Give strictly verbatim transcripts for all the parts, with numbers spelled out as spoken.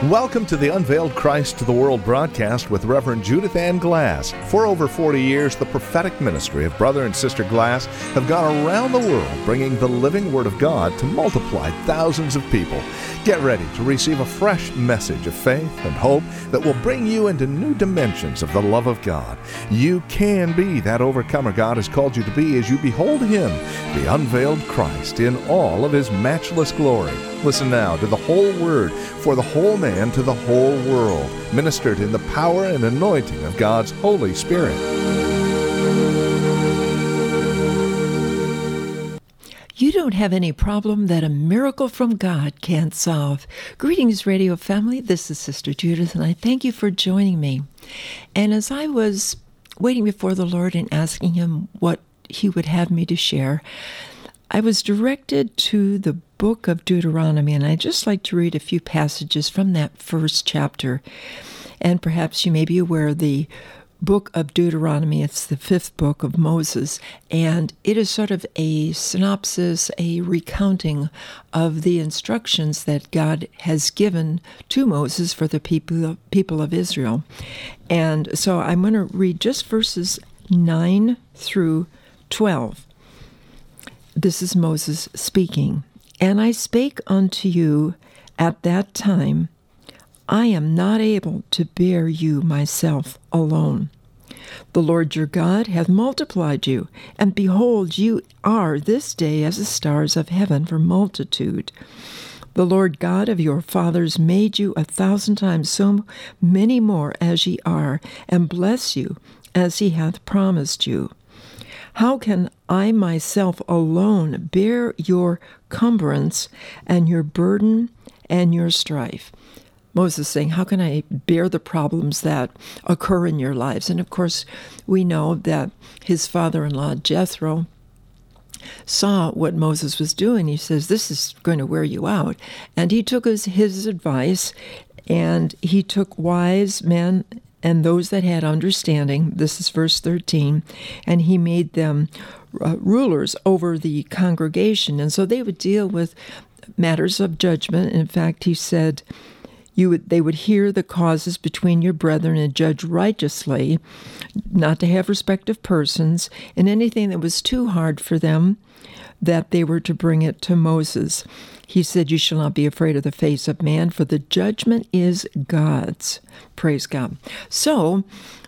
Welcome to the Unveiled Christ to the World broadcast with Reverend Judith Ann Glass. For over forty years, the prophetic ministry of Brother and Sister Glass have gone around the world bringing the living Word of God to multiply thousands of people. Get ready to receive a fresh message of faith and hope that will bring you into new dimensions of the love of God. You can be that overcomer God has called you to be as you behold Him, the unveiled Christ, in all of His matchless glory. Listen now to the whole Word for the whole man to the whole world, ministered in the power and anointing of God's Holy Spirit. You don't have any problem that a miracle from God can't solve. Greetings, radio family. This is Sister Judith, and I thank you for joining me. And as I was waiting before the Lord and asking Him what He would have me to share, I was directed to the book of Deuteronomy, and I'd just like to read a few passages from that first chapter. And perhaps you may be aware of the book of Deuteronomy. It's the fifth book of Moses, and it is sort of a synopsis, a recounting of the instructions that God has given to Moses for the people, people of Israel. And so I'm going to read just verses nine through twelve. This is Moses speaking. And I spake unto you at that time, I am not able to bear you myself alone. The Lord your God hath multiplied you, and behold, you are this day as the stars of heaven for multitude. The Lord God of your fathers made you a thousand times so many more as ye are, and bless you as he hath promised you. How can I myself alone bear your cumbrance and your burden and your strife? Moses saying, how can I bear the problems that occur in your lives? And of course, we know that his father-in-law, Jethro, saw what Moses was doing. He says, this is going to wear you out. And he took his, his advice, and he took wise men and those that had understanding, this is verse thirteen, and he made them uh, rulers over the congregation. And so they would deal with matters of judgment. In fact, he said, you would, they would hear the causes between your brethren and judge righteously, not to have respect of persons, and anything that was too hard for them, that they were to bring it to Moses. He said, you shall not be afraid of the face of man, for the judgment is God's. Praise God. So,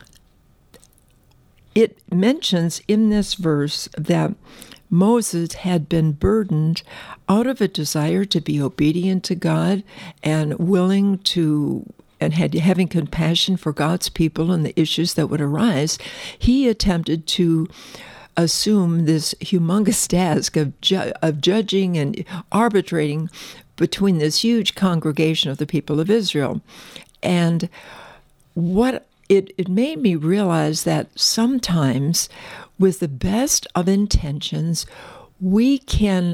it mentions in this verse that Moses had been burdened out of a desire to be obedient to God and willing to, and had having compassion for God's people and the issues that would arise. He attempted to assume this humongous task of ju- of judging and arbitrating between this huge congregation of the people of Israel. And what it, it made me realize that sometimes, with the best of intentions, we can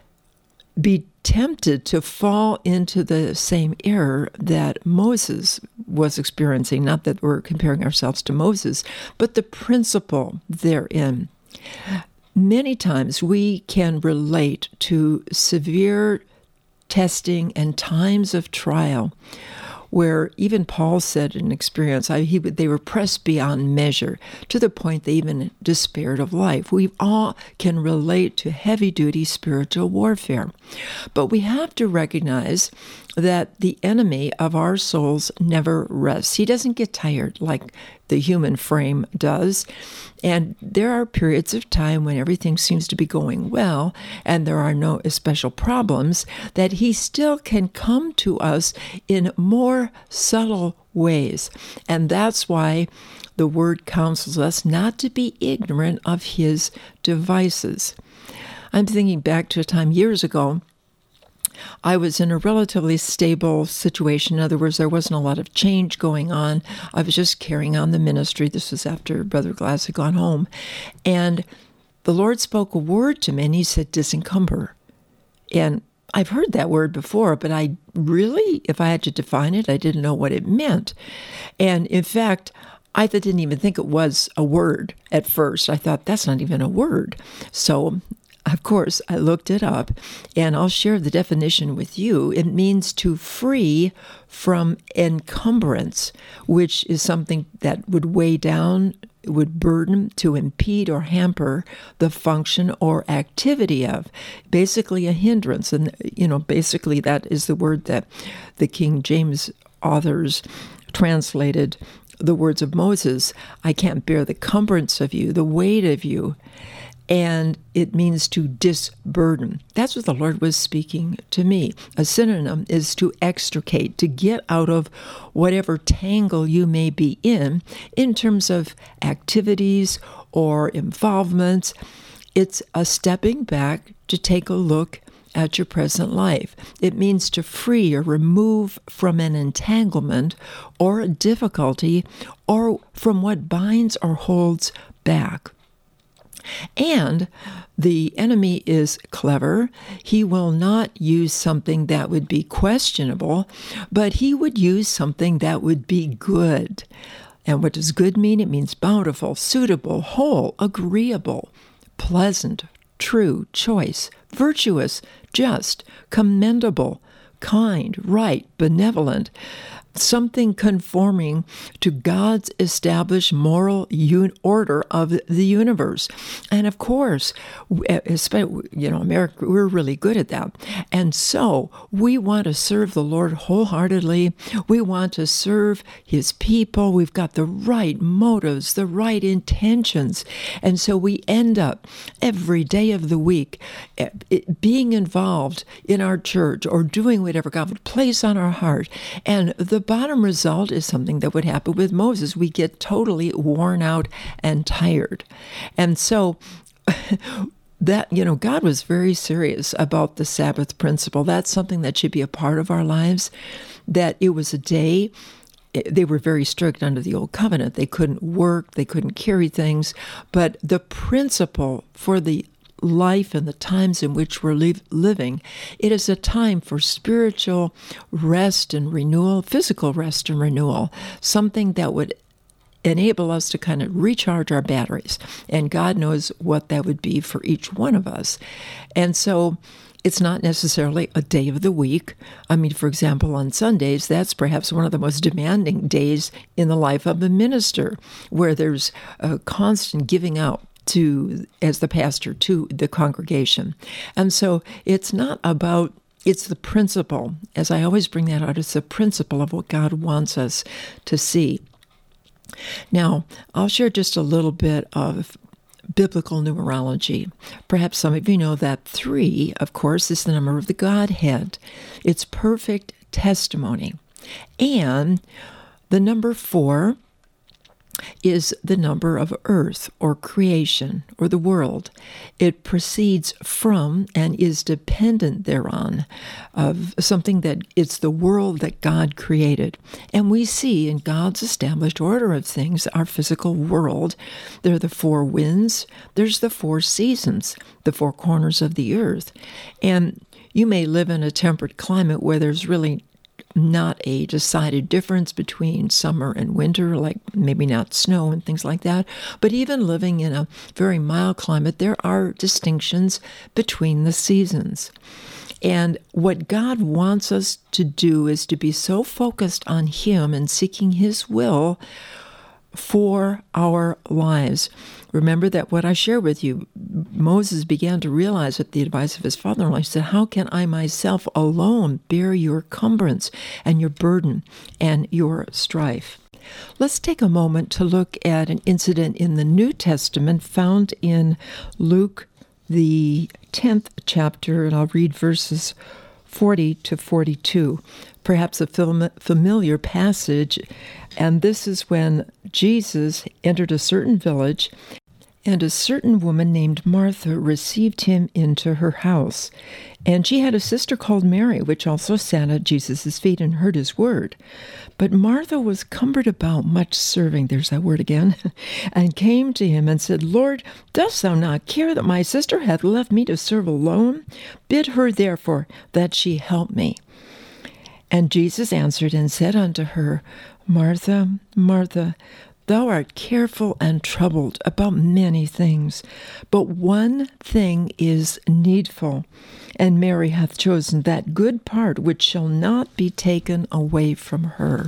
be tempted to fall into the same error that Moses was experiencing. Not that we're comparing ourselves to Moses, but the principle therein. Many times we can relate to severe testing and times of trial where even Paul said in experience, I, he, they were pressed beyond measure to the point they even despaired of life. We all can relate to heavy-duty spiritual warfare. But we have to recognize that the enemy of our souls never rests. He doesn't get tired like the human frame does. And there are periods of time when everything seems to be going well and there are no special problems, that he still can come to us in more subtle ways. And that's why the Word counsels us not to be ignorant of his devices. I'm thinking back to a time years ago. I was in a relatively stable situation. In other words, there wasn't a lot of change going on. I was just carrying on the ministry. This was after Brother Glass had gone home. And the Lord spoke a word to me, and he said, disencumber. And I've heard that word before, but I really, if I had to define it, I didn't know what it meant. And in fact, I didn't even think it was a word at first. I thought, that's not even a word. So of course, I looked it up, and I'll share the definition with you. It means to free from encumbrance, which is something that would weigh down, would burden, to impede or hamper the function or activity of. Basically a hindrance. And, you know, basically that is the word that the King James authors translated the words of Moses. I can't bear the cumbrance of you, the weight of you. And it means to disburden. That's what the Lord was speaking to me. A synonym is to extricate, to get out of whatever tangle you may be in, in terms of activities or involvements. It's a stepping back to take a look at your present life. It means to free or remove from an entanglement or a difficulty or from what binds or holds back. And the enemy is clever. He will not use something that would be questionable, but he would use something that would be good. And what does good mean? It means bountiful, suitable, whole, agreeable, pleasant, true, choice, virtuous, just, commendable, kind, right, benevolent. Something conforming to God's established moral un- order of the universe. And of course, especially, you know, America, we're really good at that. And so we want to serve the Lord wholeheartedly. We want to serve his people. We've got the right motives, the right intentions. And so we end up every day of the week being involved in our church or doing whatever God would place on our heart. And the bottom result is something that would happen with Moses. We get totally worn out and tired. And so that, you know, God was very serious about the Sabbath principle. That's something that should be a part of our lives, that it was a day. They were very strict under the Old Covenant. They couldn't work, they couldn't carry things, but the principle for the life and the times in which we're li- living, it is a time for spiritual rest and renewal, physical rest and renewal, something that would enable us to kind of recharge our batteries. And God knows what that would be for each one of us. And so it's not necessarily a day of the week. I mean, for example, on Sundays, that's perhaps one of the most demanding days in the life of a minister, where there's a constant giving out to, as the pastor, to the congregation. And so it's not about, it's the principle. As I always bring that out, it's the principle of what God wants us to see. Now, I'll share just a little bit of biblical numerology. Perhaps some of you know that three, of course, is the number of the Godhead. It's perfect testimony. And the number four is the number of earth or creation or the world. It proceeds from and is dependent thereon of something that it's the world that God created. And we see in God's established order of things, our physical world, there are the four winds, there's the four seasons, the four corners of the earth. And you may live in a temperate climate where there's really not a decided difference between summer and winter, like maybe not snow and things like that. But even living in a very mild climate, there are distinctions between the seasons. And what God wants us to do is to be so focused on Him and seeking His will for our lives. Remember that what I shared with you, Moses began to realize at the advice of his father-in-law, he said, how can I myself alone bear your cumbrance and your burden and your strife? Let's take a moment to look at an incident in the New Testament found in Luke, the tenth chapter, and I'll read verses forty to forty-two. Perhaps a familiar passage, and this is when Jesus entered a certain village, and a certain woman named Martha received him into her house. And she had a sister called Mary, which also sat at Jesus' feet and heard his word. But Martha was cumbered about much serving, there's that word again, and came to him and said, Lord, dost thou not care that my sister hath left me to serve alone? Bid her therefore that she help me. And Jesus answered and said unto her, Martha, Martha, Thou art careful and troubled about many things, but one thing is needful, and Mary hath chosen that good part which shall not be taken away from her.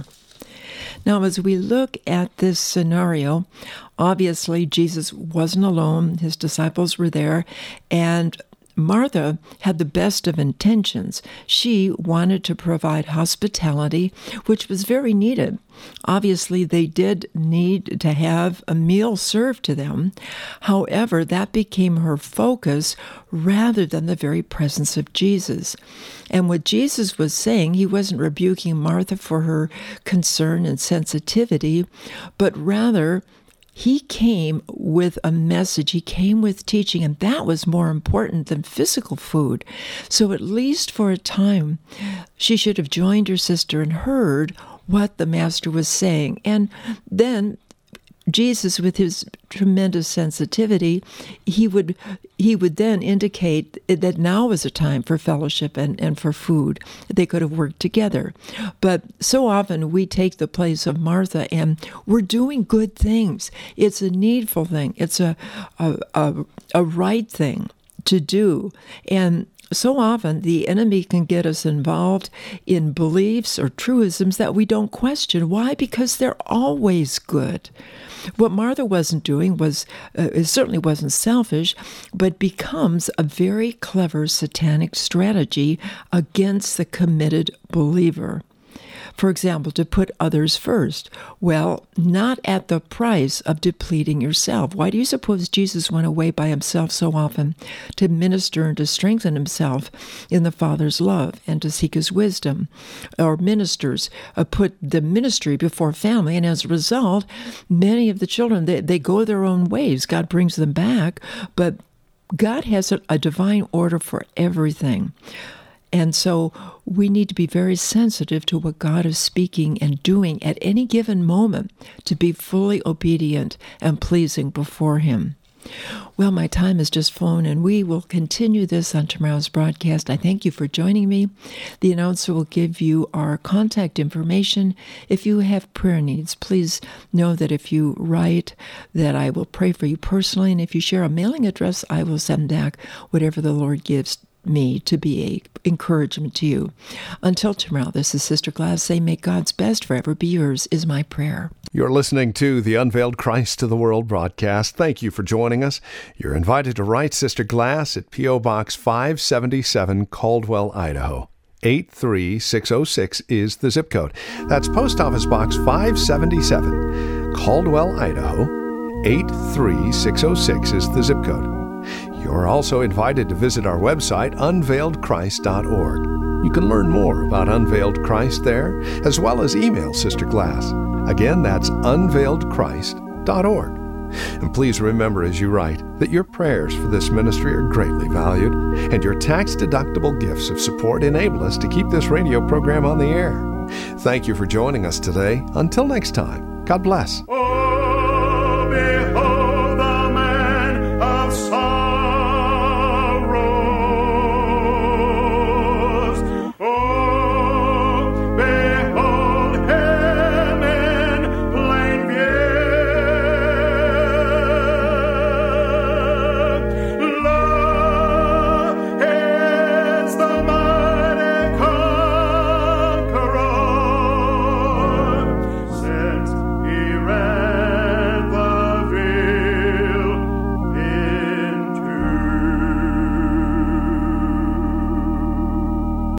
Now, as we look at this scenario, obviously Jesus wasn't alone. His disciples were there, and Martha had the best of intentions. She wanted to provide hospitality, which was very needed. Obviously, they did need to have a meal served to them. However, that became her focus rather than the very presence of Jesus. And what Jesus was saying, he wasn't rebuking Martha for her concern and sensitivity, but rather he came with a message. He came with teaching, and that was more important than physical food. So at least for a time, she should have joined her sister and heard what the Master was saying. And then Jesus, with his tremendous sensitivity, he would he would then indicate that now was a time for fellowship and, and for food. They could have worked together. But so often we take the place of Martha, and we're doing good things. It's a needful thing. It's a a, a, a right thing to do. And so often the enemy can get us involved in beliefs or truisms that we don't question. Why? Because they're always good. What Martha wasn't doing was, uh, it certainly wasn't selfish, but becomes a very clever satanic strategy against the committed believer. For example, to put others first. Well, not at the price of depleting yourself. Why do you suppose Jesus went away by himself so often? To minister and to strengthen himself in the Father's love and to seek his wisdom. Or ministers uh, put the ministry before family, and as a result, many of the children, they, they go their own ways. God brings them back, but God has a, a divine order for everything. And so we need to be very sensitive to what God is speaking and doing at any given moment to be fully obedient and pleasing before him. Well, my time has just flown, and we will continue this on tomorrow's broadcast. I thank you for joining me. The announcer will give you our contact information. If you have prayer needs, please know that if you write, that I will pray for you personally, and if you share a mailing address, I will send back whatever the Lord gives me to be a encouragement to you. Until tomorrow, this is Sister Glass saying, may God's best forever be yours, is my prayer. You're listening to the Unveiled Christ to the World broadcast. Thank you for joining us. You're invited to write Sister Glass at P O. Box five seventy-seven, Caldwell, Idaho. eight three six oh six is the zip code. That's Post Office Box five seventy-seven, Caldwell, Idaho. eight three six oh six is the zip code. You're also invited to visit our website, unveiled christ dot org. You can learn more about Unveiled Christ there, as well as email Sister Glass. Again, that's unveiled christ dot org. And please remember as you write that your prayers for this ministry are greatly valued, and your tax-deductible gifts of support enable us to keep this radio program on the air. Thank you for joining us today. Until next time, God bless.